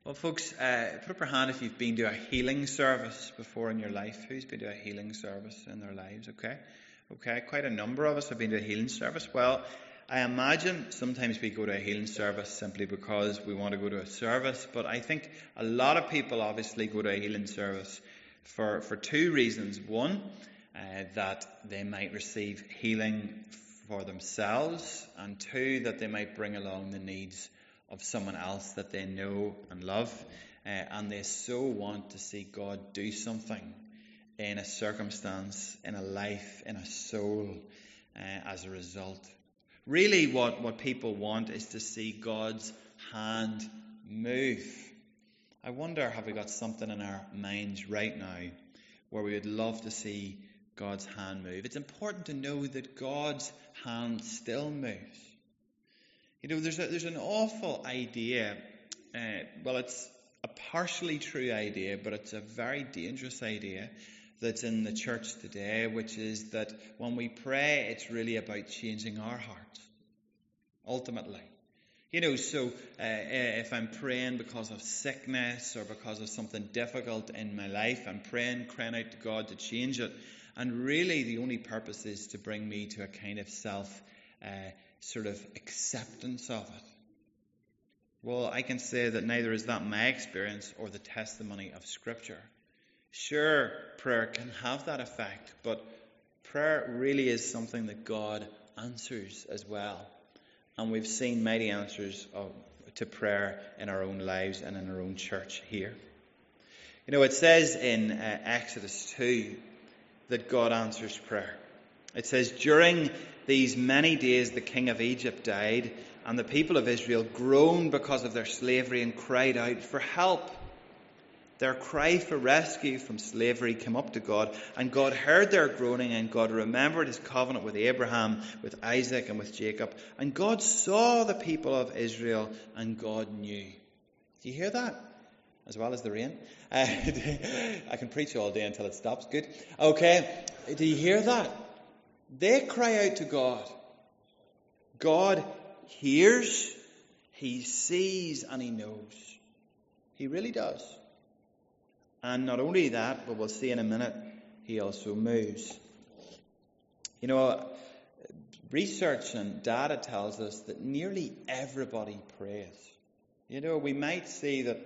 Well, folks, put up your hand if you've been to a healing service before in your life. Who's been to a healing service in their lives? Okay, quite a number of us have been to a healing service. Well, I imagine sometimes we go to a healing service simply because we want to go to a service, but I think a lot of people obviously go to a healing service for two reasons. One, that they might receive healing for themselves, and two, that they might bring along the needs of someone else that they know and love, and they so want to see God do something in a circumstance, in a life, in a soul as a result. Really what people want is to see God's hand move. I wonder, have we got something in our minds right now where we would love to see God's hand move? It's important to know that God's hand still moves. You know, there's an awful idea, it's a partially true idea, but it's a very dangerous idea that's in the church today, which is that when we pray, it's really about changing our hearts, ultimately. You know, so if I'm praying because of sickness or because of something difficult in my life, I'm praying, crying out to God to change it, and really the only purpose is to bring me to a kind of sort of acceptance of it. Well, I can say that neither is that my experience or the testimony of Scripture. Sure, prayer can have that effect, but prayer really is something that God answers as well. And we've seen mighty answers to prayer in our own lives and in our own church here. You know, it says in Exodus 2 that God answers prayer. It says, during these many days the king of Egypt died, and the people of Israel groaned because of their slavery and cried out for help. Their cry for rescue from slavery came up to God, and God heard their groaning, and God remembered his covenant with Abraham, with Isaac, and with Jacob. And God saw the people of Israel, and God knew. Do you hear that? As well as the rain. I can preach all day until it stops. Good. Okay. Do you hear that? They cry out to God. God hears, he sees, and he knows. He really does. And not only that, but we'll see in a minute, he also moves. You know, research and data tells us that nearly everybody prays. You know, we might see that,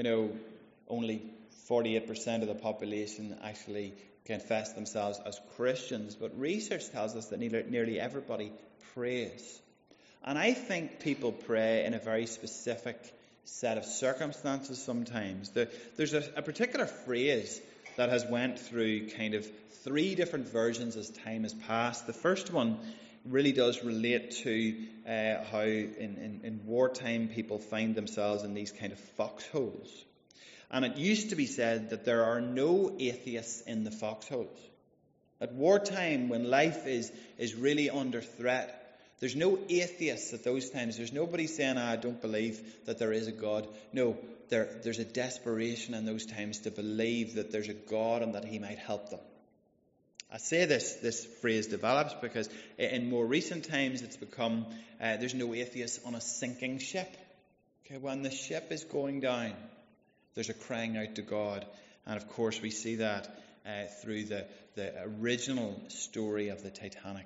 only 48% of the population actually confess themselves as Christians, but research tells us that nearly everybody prays. And I think people pray in a very specific set of circumstances sometimes. There's a particular phrase that has went through kind of three different versions as time has passed. The first one really does relate to how in wartime people find themselves in these kind of foxholes. And it used to be said that there are no atheists in the foxholes. At wartime, when life is really under threat, there's no atheists at those times. There's nobody saying, I don't believe that there is a God. No, there's a desperation in those times to believe that there's a God and that he might help them. I say this phrase develops because in more recent times it's become, there's no atheists on a sinking ship. Okay, when the ship is going down, there's a crying out to God. And of course we see that through the original story of the Titanic.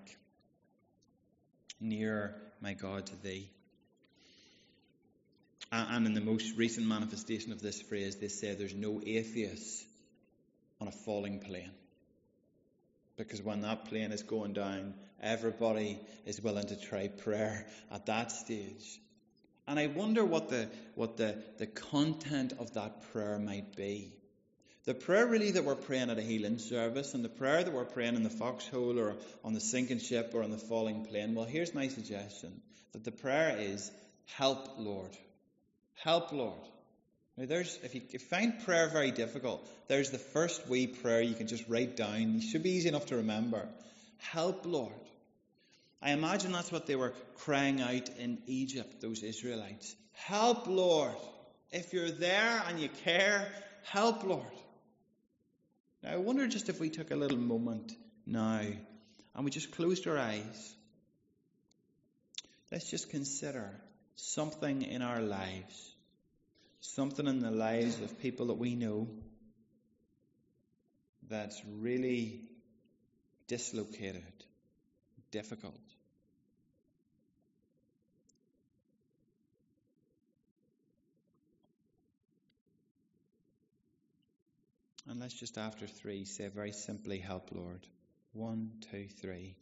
Near, my God, to thee. And in the most recent manifestation of this phrase, they say there's no atheists on a falling plane. Because when that plane is going down, everybody is willing to try prayer at that stage. And I wonder what the content of that prayer might be. The prayer really that we're praying at a healing service, and the prayer that we're praying in the foxhole or on the sinking ship or on the falling plane, well, here's my suggestion, that the prayer is, help, Lord. Help, Lord. Now if you find prayer very difficult, there's the first wee prayer you can just write down. It should be easy enough to remember. Help, Lord. I imagine that's what they were crying out in Egypt, those Israelites. Help, Lord. If you're there and you care, help, Lord. Now, I wonder just if we took a little moment now and we just closed our eyes. Let's just consider something in our lives, something in the lives of people that we know that's really dislocated, difficult. And let's just after 3 say very simply, help, Lord. 1, 2, 3.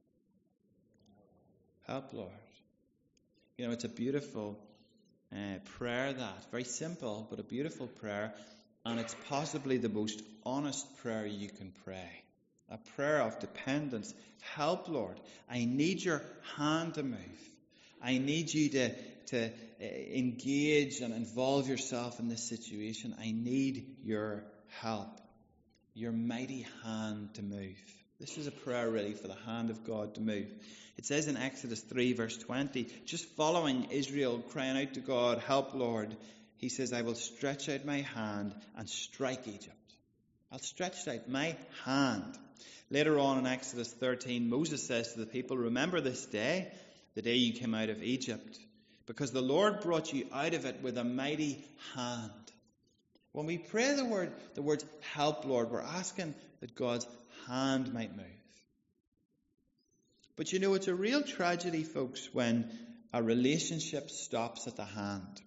Help, Lord. You know, it's a beautiful prayer that. Very simple, but a beautiful prayer. And it's possibly the most honest prayer you can pray. A prayer of dependence. Help, Lord. I need your hand to move. I need you to engage and involve yourself in this situation. I need your help. Your mighty hand to move. This is a prayer really for the hand of God to move. It says in Exodus 3 verse 20, just following Israel crying out to God, help, Lord, he says, I will stretch out my hand and strike Egypt. I'll stretch out my hand. Later on in Exodus 13, Moses says to the people, remember this day, the day you came out of Egypt, because the Lord brought you out of it with a mighty hand. When we pray the words help, Lord, we're asking that God's hand might move. But you know, it's a real tragedy, folks, when a relationship stops at the hand.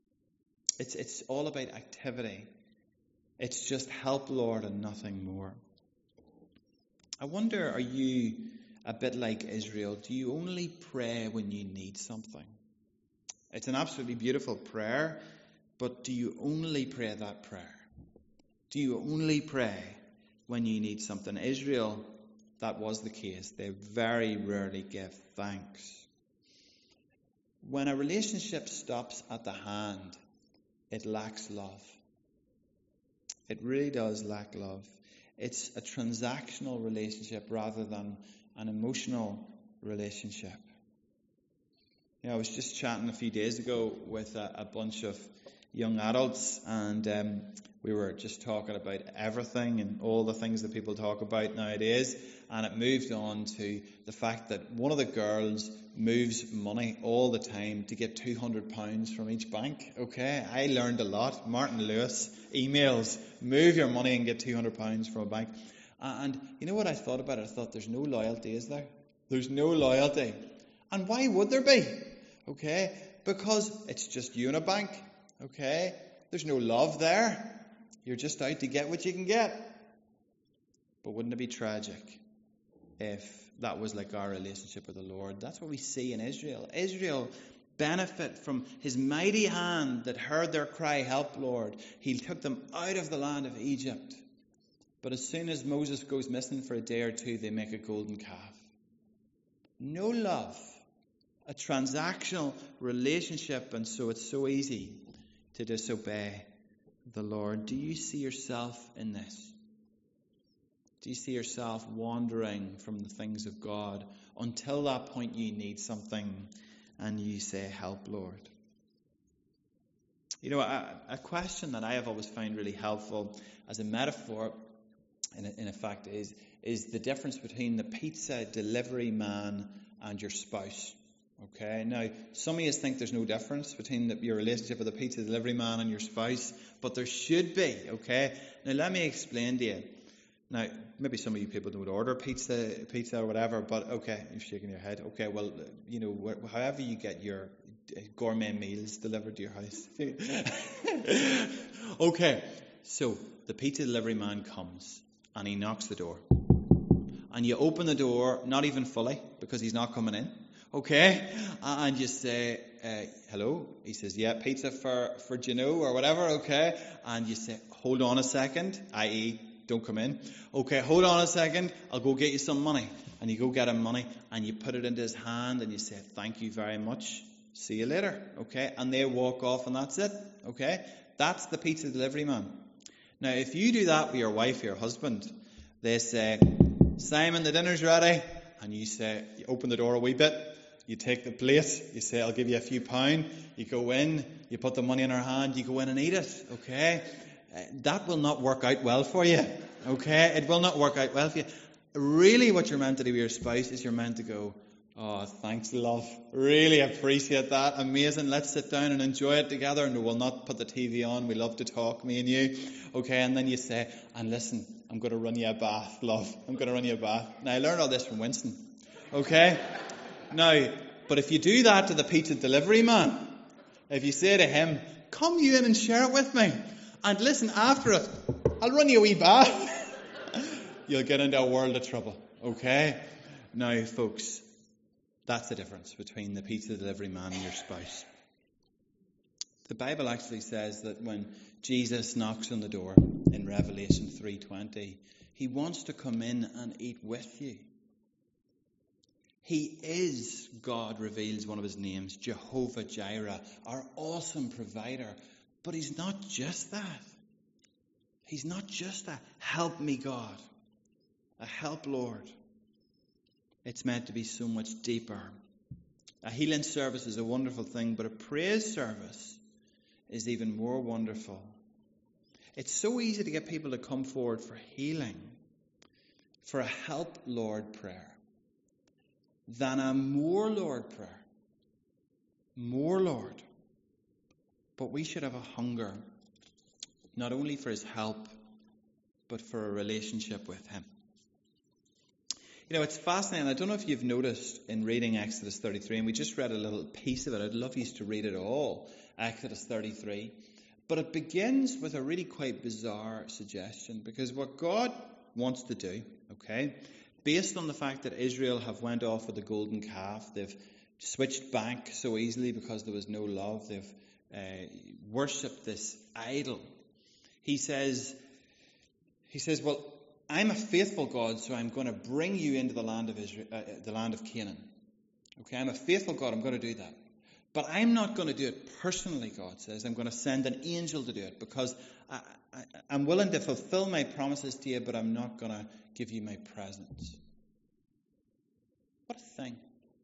It's all about activity. It's just help, Lord, and nothing more. I wonder, are you a bit like Israel? Do you only pray when you need something? It's an absolutely beautiful prayer, but do you only pray that prayer? Do you only pray when you need something? Israel, that was the case. They very rarely give thanks. When a relationship stops at the hand, it lacks love. It really does lack love. It's a transactional relationship rather than an emotional relationship. You know, I was just chatting a few days ago with a bunch of young adults, and we were just talking about everything and all the things that people talk about nowadays, and it moved on to the fact that one of the girls moves money all the time to get £200 from each bank. Okay, I learned a lot. Martin Lewis, emails, move your money and get £200 from a bank. And you know what I thought about it? I thought, there's no loyalty, is there? There's no loyalty. And why would there be? Okay, because it's just you in a bank. Okay, there's no love there. You're just out to get what you can get. But wouldn't it be tragic if that was like our relationship with the Lord? That's what we see in Israel. Israel benefit from his mighty hand that heard their cry, help, Lord. He took them out of the land of Egypt. But as soon as Moses goes missing for a day or two, they make a golden calf. No love. A transactional relationship, and so it's so easy to disobey the Lord. Do you see yourself in this? Do you see yourself wandering from the things of God until that point you need something and you say, help, Lord? You know, a question that I have always found really helpful as a metaphor, in effect, is the difference between the pizza delivery man and your spouse. Okay, now some of you think there's no difference between your relationship with a pizza delivery man and your spouse, but there should be. Okay, now let me explain to you. Now, maybe some of you people don't order pizza or whatever, but okay, you're shaking your head. Okay, well, you know, however you get your gourmet meals delivered to your house. Okay, so the pizza delivery man comes and he knocks the door. And you open the door, not even fully, because he's not coming in. Okay, and you say, hello. He says, yeah, pizza for Gino or whatever. Okay, and you say, hold on a second, i.e., don't come in. Okay, hold on a second, I'll go get you some money. And you go get him money and you put it into his hand and you say, thank you very much, see you later. Okay, and they walk off and that's it. Okay, that's the pizza delivery man. Now, if you do that with your wife or your husband, they say, Simon, the dinner's ready. And you say, you open the door a wee bit, you take the plate, you say, I'll give you a few pound. You go in, you put the money in her hand, you go in and eat it. Okay, that will not work out well for you. Okay, it will not work out well for you. Really what you're meant to do with your spouse is you're meant to go, Oh, thanks, love. Really appreciate that. Amazing. Let's sit down and enjoy it together. And we'll not put the TV on. We love to talk, me and you. Okay, and then you say, and listen, I'm going to run you a bath, love. I'm going to run you a bath. Now, I learned all this from Winston. Okay? Now, but if you do that to the pizza delivery man, if you say to him, come you in and share it with me, and listen, after it, I'll run you a wee bath, you'll get into a world of trouble. Okay? Now, folks, that's the difference between the pizza delivery man and your spouse. The Bible actually says that when Jesus knocks on the door in Revelation 3:20, he wants to come in and eat with you. He is, God reveals one of his names, Jehovah Jireh, our awesome provider. But he's not just that. He's not just a help me God, a help Lord. It's meant to be so much deeper. A healing service is a wonderful thing, but a praise service is even more wonderful. It's so easy to get people to come forward for healing, for a help Lord prayer, than a more Lord prayer. More Lord. But we should have a hunger, not only for his help, but for a relationship with him. You know, it's fascinating. I don't know if you've noticed in reading Exodus 33, and we just read a little piece of it. I'd love you to read it all, Exodus 33. But it begins with a really quite bizarre suggestion, because what God wants to do, okay, based on the fact that Israel have went off with the golden calf, they've switched back so easily because there was no love, they've worshipped this idol. He says, well, I'm a faithful God, so I'm going to bring you into the land of Israel, the land of Canaan. Okay, I'm a faithful God, I'm going to do that. But I'm not going to do it personally, God says. I'm going to send an angel to do it, because I'm willing to fulfill my promises to you, but I'm not going to give you my presence. What a thing.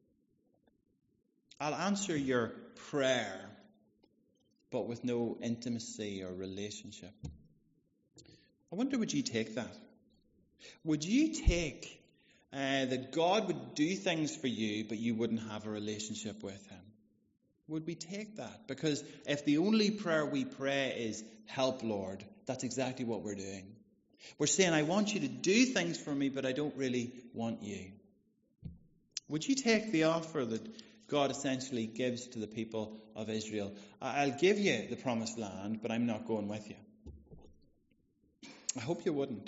I'll answer your prayer, but with no intimacy or relationship. I wonder, would you take that? Would you take that God would do things for you, but you wouldn't have a relationship with him? Would we take that? Because if the only prayer we pray is, help Lord, that's exactly what we're doing. We're saying, I want you to do things for me, but I don't really want you. Would you take the offer that God essentially gives to the people of Israel? I'll give you the promised land, but I'm not going with you. I hope you wouldn't.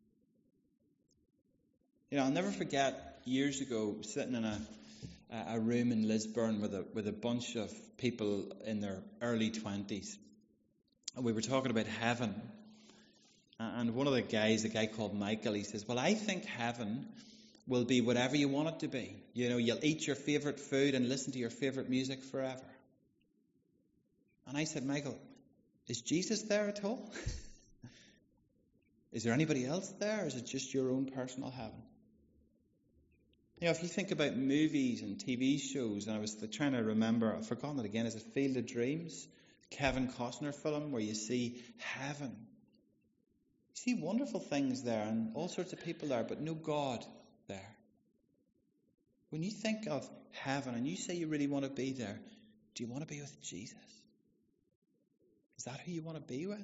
You know, I'll never forget years ago sitting in a room in Lisburn with a bunch of people in their early 20s. And we were talking about heaven. And one of the guys, a guy called Michael, he says, well, I think heaven will be whatever you want it to be. You know, you'll eat your favourite food and listen to your favourite music forever. And I said, Michael, is Jesus there at all? Is there anybody else there, or is it just your own personal heaven? You know, if you think about movies and TV shows, and I was trying to remember, I've forgotten it again, is it Field of Dreams? The Kevin Costner film where you see heaven. You see wonderful things there and all sorts of people there, but no God there. When you think of heaven and you say you really want to be there, do you want to be with Jesus? Is that who you want to be with?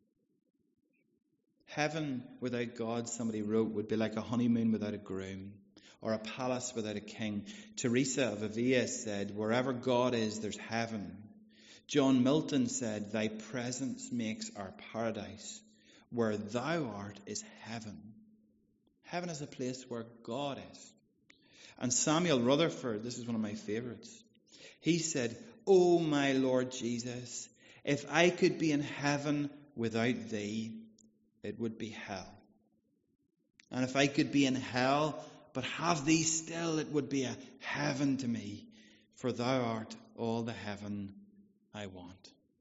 Heaven without God, somebody wrote, would be like a honeymoon without a groom, or a palace without a king. Teresa of Avila said, wherever God is, there's heaven. John Milton said, thy presence makes our paradise. Where thou art is heaven. Heaven is a place where God is. And Samuel Rutherford, this is one of my favorites, he said, oh my Lord Jesus, if I could be in heaven without thee, it would be hell. And if I could be in hell, but have thee still, it would be a heaven to me, for thou art all the heaven I want.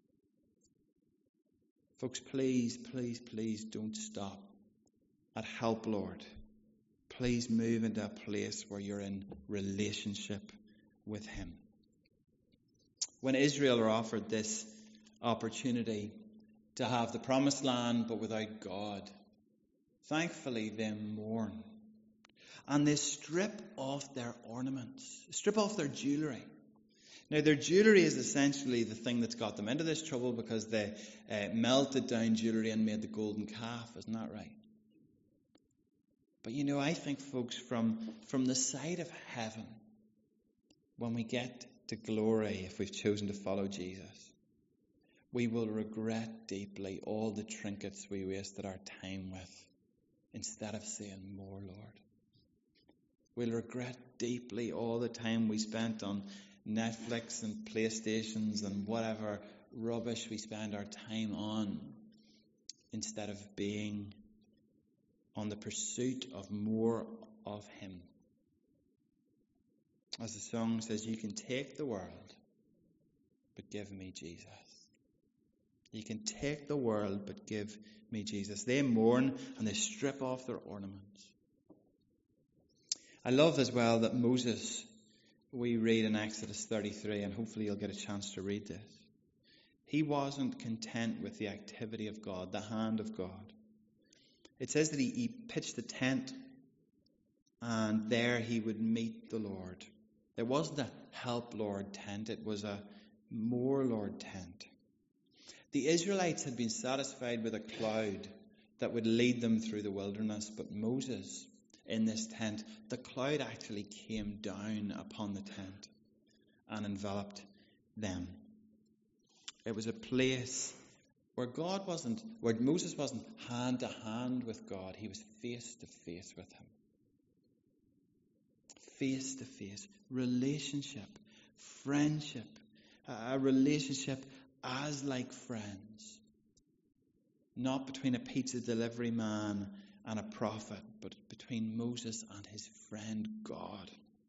Folks, please, please, please don't stop at help, Lord. Please move into a place where you're in relationship with him. When Israel are offered this opportunity to have the promised land but without God, thankfully they mourn. and they strip off their ornaments, strip off their jewellery. Now, their jewellery is essentially the thing that's got them into this trouble, because they melted down jewellery and made the golden calf. Isn't that right? But I think, folks, from the side of heaven, when we get to glory, if we've chosen to follow Jesus, we will regret deeply all the trinkets we wasted our time with, instead of saying, more, Lord. We'll regret deeply all the time we spent on Netflix and PlayStations and whatever rubbish we spend our time on, instead of being on the pursuit of more of Him. As the song says, you can take the world, but give me Jesus. You can take the world, but give me Jesus. They mourn and they strip off their ornaments. I love as well that Moses, we read in Exodus 33, and hopefully you'll get a chance to read this. He wasn't content with the activity of God, the hand of God. It says that he pitched a tent, and there he would meet the Lord. It wasn't a help Lord tent, it was a more Lord tent. The Israelites had been satisfied with a cloud that would lead them through the wilderness, but Moses, in this tent, the cloud actually came down upon the tent and enveloped them. It was a place where Moses wasn't hand to hand with God, he was face to face with Him. Face to face, relationship, friendship, a relationship as like friends. Not between a pizza delivery man and a prophet, but between Moses and his friend God.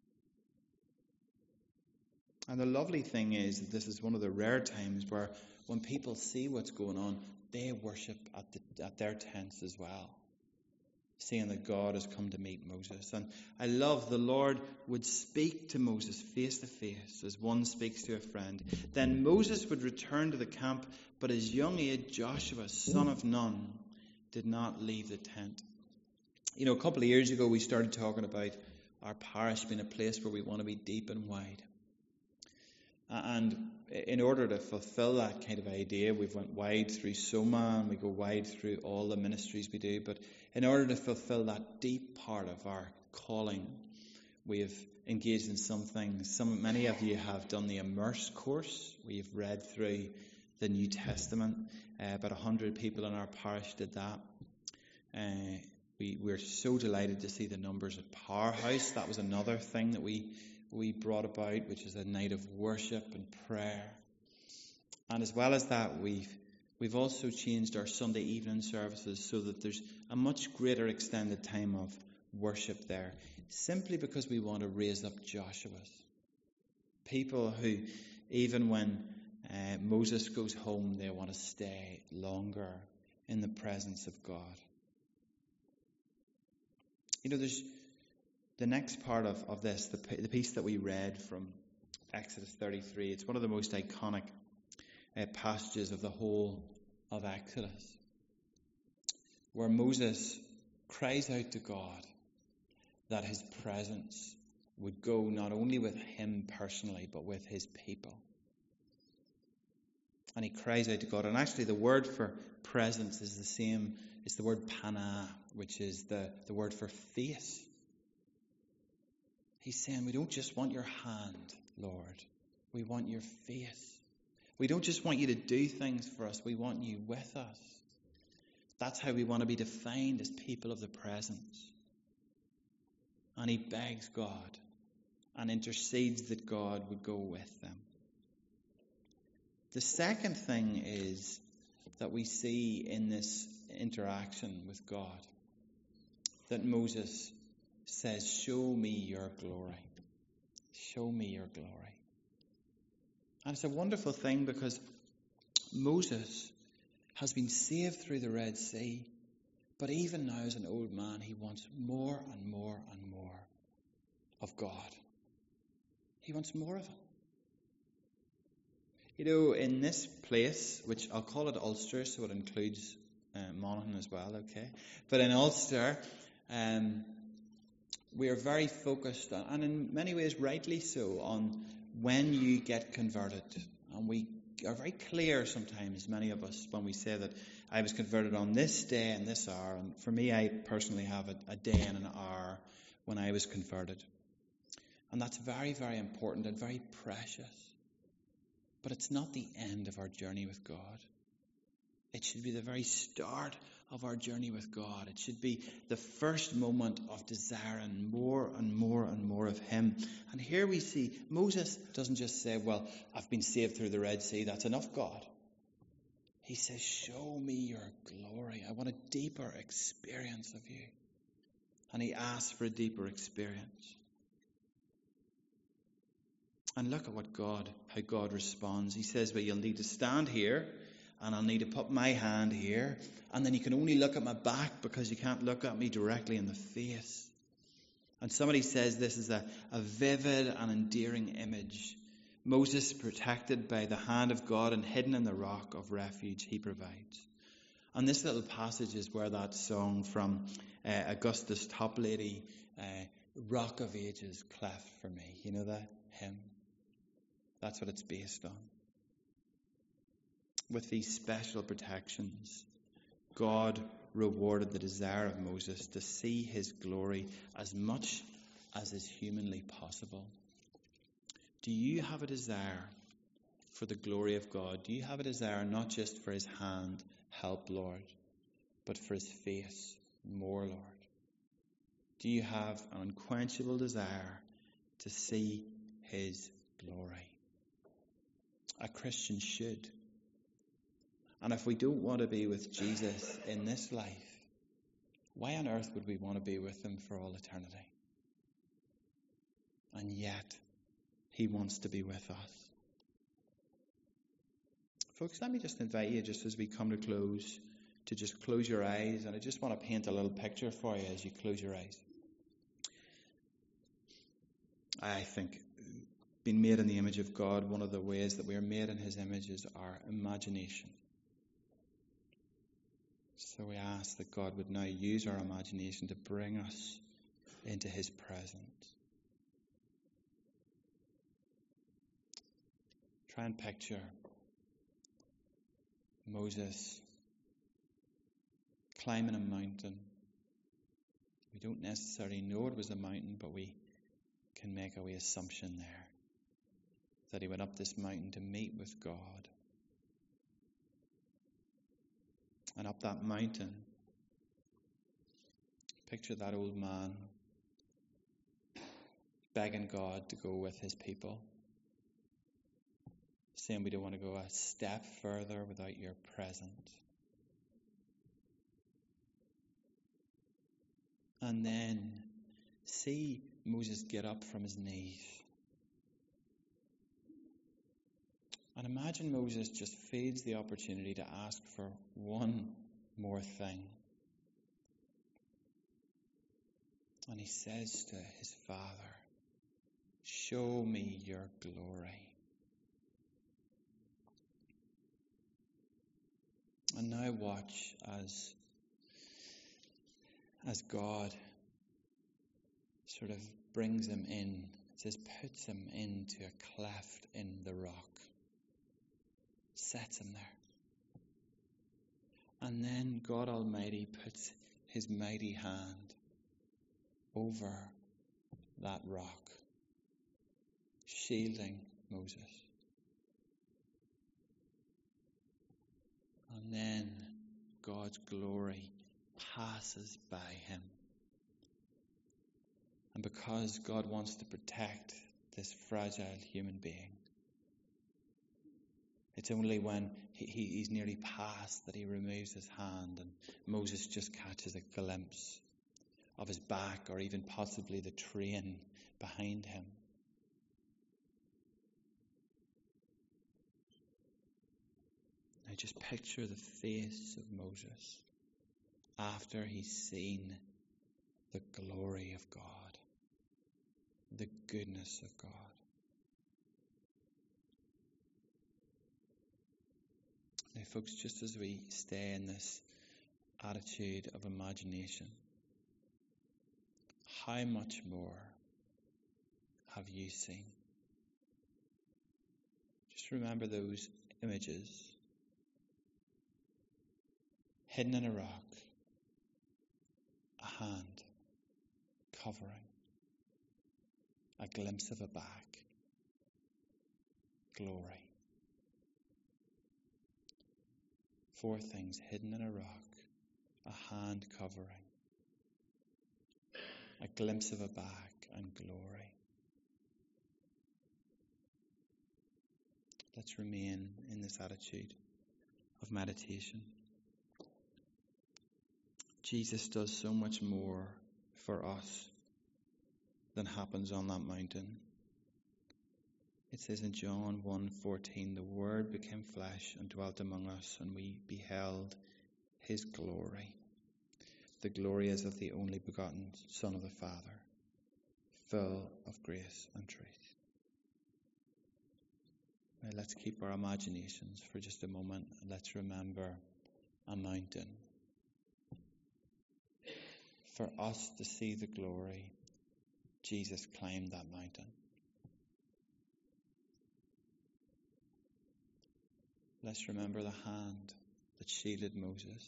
And the lovely thing is that this is one of the rare times where when people see what's going on, they worship at their tents as well, seeing that God has come to meet Moses. And I love the Lord would speak to Moses face to face as one speaks to a friend. Then Moses would return to the camp, but his young aide Joshua, son of Nun, did not leave the tent. A couple of years ago we started talking about our parish being a place where we want to be deep and wide. And in order to fulfill that kind of idea, we've went wide through Soma and we go wide through all the ministries we do. But in order to fulfill that deep part of our calling, we have engaged in some things. Many of you have done the Immerse course. We've read through the New Testament. About 100 people in our parish did that. We're so delighted to see the numbers at Powerhouse. That was another thing that we brought about, which is a night of worship and prayer. And as well as that, we've also changed our Sunday evening services so that there's a much greater extended time of worship there, simply because we want to raise up Joshuas. People who, even when Moses goes home, they want to stay longer in the presence of God. There's the next part of this, the piece that we read from Exodus 33. It's one of the most iconic passages of the whole of Exodus, where Moses cries out to God that his presence would go not only with him personally, but with his people. And he cries out to God. And actually the word for presence is the same. It's the word pana, which is the word for face. He's saying, we don't just want your hand, Lord. We want your face. We don't just want you to do things for us. We want you with us. That's how we want to be defined as people of the presence. And he begs God and intercedes that God would go with them. The second thing is that we see in this interaction with God that Moses says, show me your glory. Show me your glory. And it's a wonderful thing because Moses has been saved through the Red Sea, but even now as an old man, he wants more and more and more of God. He wants more of him. In this place, which I'll call it Ulster, so it includes Monaghan as well, okay? But in Ulster, we are very focused, and in many ways rightly so, on when you get converted. And we are very clear sometimes, many of us, when we say that I was converted on this day and this hour. And for me, I personally have a day and an hour when I was converted. And that's very, very important and very precious. But it's not the end of our journey with God. It should be the very start of our journey with God. It should be the first moment of desiring more and more and more of Him. And here we see Moses doesn't just say, well, I've been saved through the Red Sea. That's enough, God. He says, show me your glory. I want a deeper experience of you. And he asks for a deeper experience. And look at how God responds. He says, well, you'll need to stand here, and I'll need to put my hand here, and then you can only look at my back because you can't look at me directly in the face. And somebody says this is a vivid and endearing image. Moses protected by the hand of God and hidden in the rock of refuge He provides. And this little passage is where that song from Augustus Toplady, Rock of Ages, cleft for me. You know that hymn? That's what it's based on. With these special protections, God rewarded the desire of Moses to see His glory as much as is humanly possible. Do you have a desire for the glory of God? Do you have a desire not just for His hand, help, Lord, but for His face, more, Lord? Do you have an unquenchable desire to see His glory? A Christian should. And if we don't want to be with Jesus in this life, why on earth would we want to be with Him for all eternity? And yet, He wants to be with us. Folks, let me just invite you, just as we come to close, to just close your eyes. And I just want to paint a little picture for you as you close your eyes. I think being made in the image of God, one of the ways that we are made in His image is our imagination. So we ask that God would now use our imagination to bring us into His presence. Try and picture Moses climbing a mountain. We don't necessarily know it was a mountain, but we can make a wee assumption there that he went up this mountain to meet with God. And up that mountain, picture that old man begging God to go with His people, saying we don't want to go a step further without your presence. And then see Moses get up from his knees. And imagine Moses just feels the opportunity to ask for one more thing. And he says to his Father, show me your glory. And now watch as God sort of brings him in. It says puts him into a cleft in the rock. Sets him there. And then God Almighty puts His mighty hand over that rock, shielding Moses. And then God's glory passes by him. And because God wants to protect this fragile human being, it's only when he's nearly past that he removes his hand and Moses just catches a glimpse of his back or even possibly the train behind him. Now just picture the face of Moses after he's seen the glory of God, the goodness of God. Now, folks, just as we stay in this attitude of imagination, how much more have you seen? Just remember those images. Hidden in a rock, a hand covering, a glimpse of a back, glory. 4 things: hidden in a rock, a hand covering, a glimpse of a back, and glory. Let's remain in this attitude of meditation. Jesus does so much more for us than happens on that mountain. It says in John 1:14, the Word became flesh and dwelt among us, and we beheld his glory. The glory is of the only begotten Son of the Father, full of grace and truth. Now let's keep our imaginations for just a moment, and let's remember a mountain. For us to see the glory, Jesus climbed that mountain. Let's remember the hand that shielded Moses.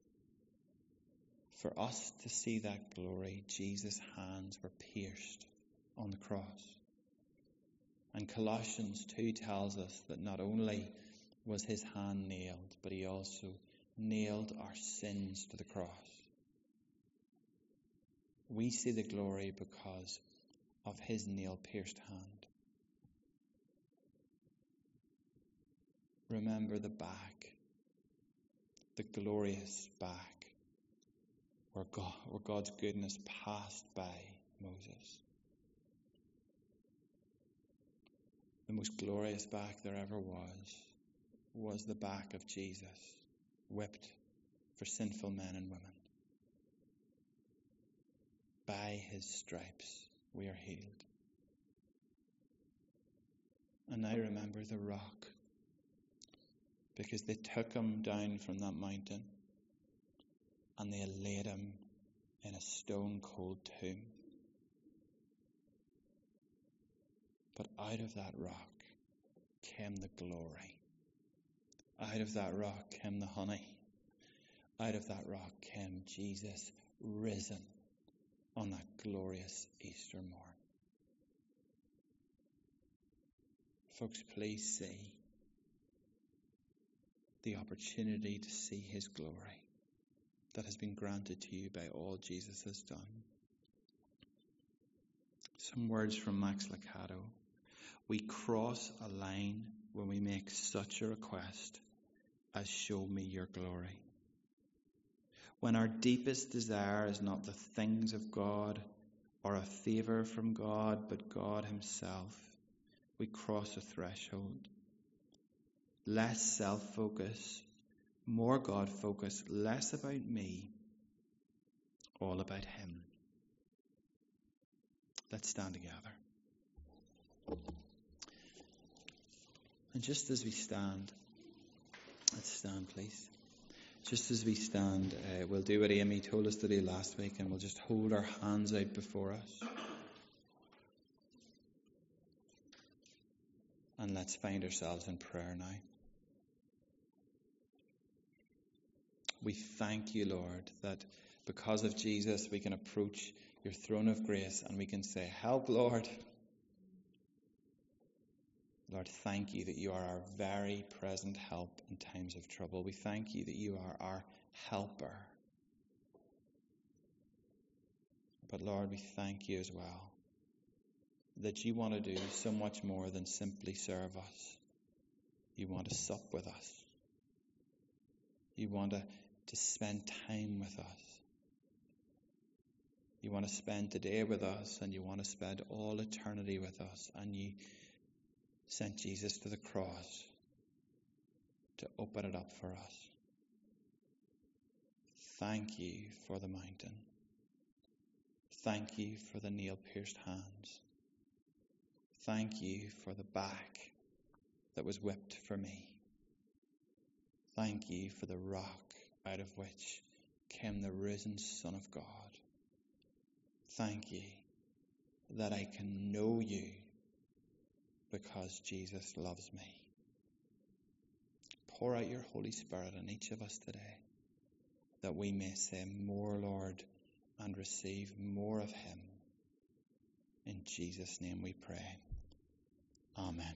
For us to see that glory, Jesus' hands were pierced on the cross. And Colossians 2 tells us that not only was his hand nailed, but he also nailed our sins to the cross. We see the glory because of his nail-pierced hand. Remember the back, the glorious back, where God's goodness passed by Moses. The most glorious back there ever was the back of Jesus, whipped for sinful men and women. By his stripes we are healed. And I remember the rock, because they took him down from that mountain and they laid him in a stone-cold tomb. But out of that rock came the glory. Out of that rock came the honey. Out of that rock came Jesus risen on that glorious Easter morn. Folks, please see the opportunity to see his glory that has been granted to you by all Jesus has done. Some words from Max Lucado. We cross a line when we make such a request as show me your glory. When our deepest desire is not the things of God or a favour from God, but God himself, we cross a threshold. Less self-focus, more God-focus, less about me, all about him. Let's stand together. And just as we stand, let's stand please. Just as we stand, we'll do what Amy told us to do last week, and we'll just hold our hands out before us. And let's find ourselves in prayer now. We thank you, Lord, that because of Jesus we can approach your throne of grace and we can say, help, Lord. Lord, thank you that you are our very present help in times of trouble. We thank you that you are our helper. But Lord, we thank you as well that you want to do so much more than simply serve us. You want to sup with us. You want to spend time with us. You want to spend today with us, and you want to spend all eternity with us. And you sent Jesus to the cross to open it up for us. Thank you for the mountain. Thank you for the nail-pierced hands. Thank you for the back that was whipped for me. Thank you for the rock out of which came the risen Son of God. Thank you that I can know you because Jesus loves me. Pour out your Holy Spirit on each of us today, that we may say more, Lord, and receive more of him. In Jesus' name we pray. Amen.